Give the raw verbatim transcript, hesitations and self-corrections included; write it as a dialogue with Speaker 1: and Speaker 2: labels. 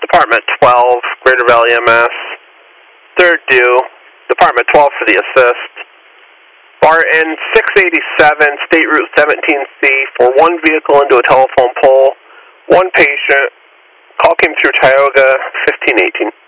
Speaker 1: Department twelve, Greater Valley M S. Third due, Department twelve for the assist. Barton, six eighty-seven, State Route seventeen C, for one vehicle into a telephone pole, one patient. Call came through Tioga, fifteen eighteen.